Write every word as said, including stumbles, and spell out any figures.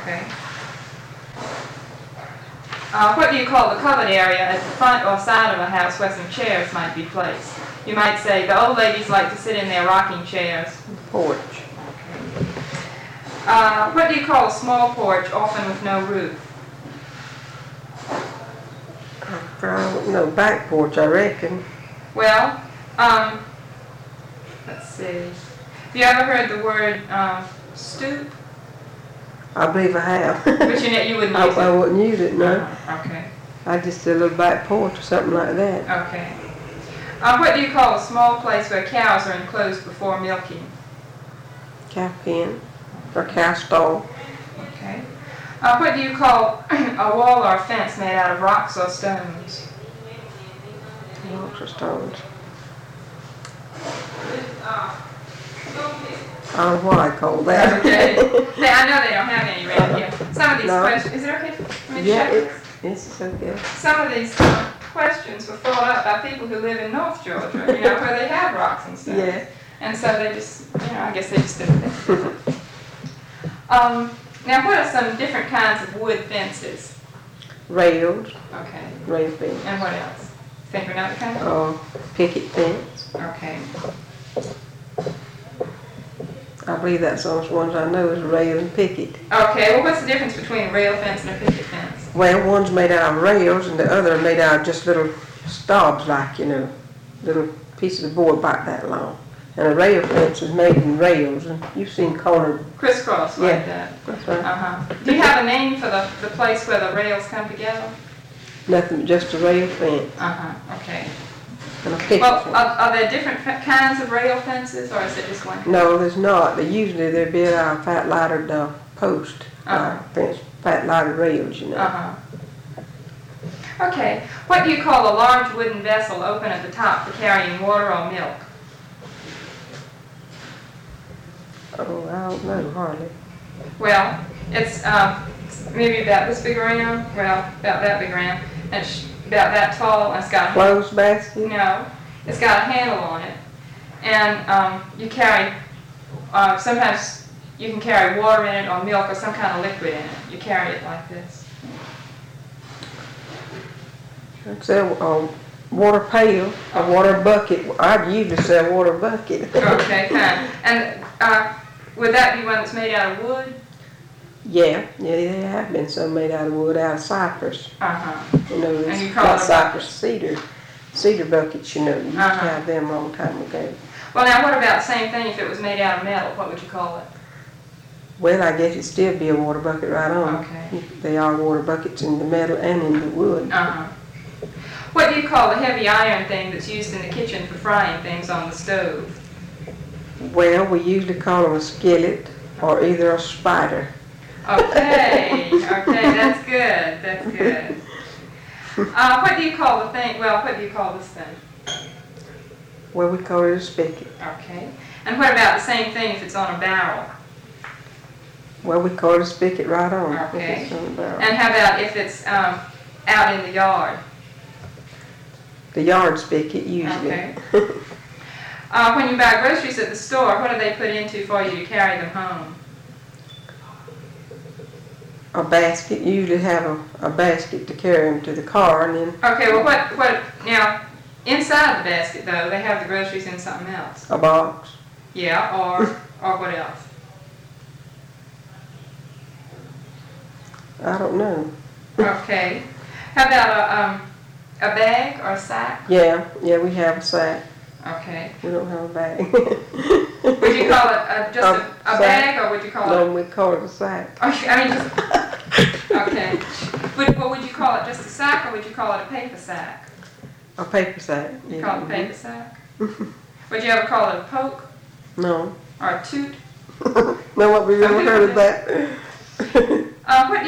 Okay. Uh, what do you call the covered area at the front or side of a house where some chairs might be placed? You might say the old ladies like to sit in their rocking chairs. Porch. Okay. Uh, what do you call a small porch, often with no roof? I don't know, back porch, I reckon. Well, um, let's see. Have you ever heard the word um, stoop? I believe I have. But you, know, you wouldn't I, use it? I wouldn't use it, no. Uh, okay. I just did a little back porch or something like that. Okay. Uh, what do you call a small place where cows are enclosed before milking? Cow pen or cow stall. Okay. Uh, what do you call a wall or a fence made out of rocks or stones? Rocks or stones. I don't know what I call that. Okay. Hey, I know they don't have any right here. Some of these No. questions, is it okay for me to Yeah, check it's, this? it's okay. Some of these uh, questions were filled out by people who live in North Georgia, you know, where they have rocks and stuff. Yeah. And so they just, you know, I guess they just didn't think. Um, now, what are some different kinds of wood fences? Rails, Okay. rail fence. And what else? Think of another kind? Uh, picket fence. Okay. I believe that's the only ones I know is rail and picket. Okay, well, what's the difference between a rail fence and a picket fence? Well, one's made out of rails and the other are made out of just little stobs, like, you know, little pieces of board about that long. And a rail fence is made in rails, and you've seen cornered. Crisscross like Yeah, that. that's right. Uh-huh. Do you have a name for the, the place where the rails come together? Nothing, just a rail fence Uh-huh, okay. and a picket Well, fence. are, are there different f- kinds of rail fences, or is it just one? No, there's not. They usually they're built out of fat laddered uh, post, Uh-huh. uh, fence, fat laddered rails, you know. Uh-huh. Okay. What do you call a large wooden vessel open at the top for carrying water or milk? Oh, I don't know hardly. Well, it's um, maybe about this big around, well, about that big around, and it's about that tall, and it's got a Clothes basket. No, it's got a handle on it, and um, you carry, uh, sometimes you can carry water in it or milk or some kind of liquid in it. You carry it like this. It's a uh, water pail, a water bucket. I'd usually say a water bucket. Okay, fine. And uh, would that be one that's made out of wood? Yeah, yeah, they have been some made out of wood, out of cypress. Uh-huh. You know, And you it's call not it a cypress, bucket? cedar, cedar buckets. You know, you used to Uh-huh. have them a long time ago. Well, now what about the same thing if it was made out of metal? What would you call it? Well, I guess it'd still be a water bucket right on. Okay. They are water buckets in the metal and in the wood. Uh-huh. What do you call the heavy iron thing that's used in the kitchen for frying things on the stove? Well, we usually call them a skillet or either a spider. Okay, okay, that's good, that's good. Uh, what do you call the thing, well, what do you call this thing? Well, we call it a spigot. Okay. And what about the same thing if it's on a barrel? Well, we call it a spigot right on. if Okay. it's on the barrel. And how about if it's um, out in the yard? The yard spigot, usually. Okay. Uh, when you buy groceries at the store, what do they put into for you to carry them home? A basket. You usually have a, a basket to carry them to the car, and then Okay, well, what, what, now, inside the basket, though, they have the groceries in something else. a box. Yeah, or, or what else? I don't know. Okay. How about a, um, a bag or a sack? Yeah, yeah, we have a sack. Okay. We don't have a bag. Would you call it a, just a, a sack. bag, or would you call No, it? we call it a sack. Oh, I mean, just, okay. Would, well, would you call it just a sack, or would you call it a paper sack? A paper sack. You yeah. call it a paper sack? Would you ever call it a poke No. or a toot? No, what we ever heard of that. Uh, what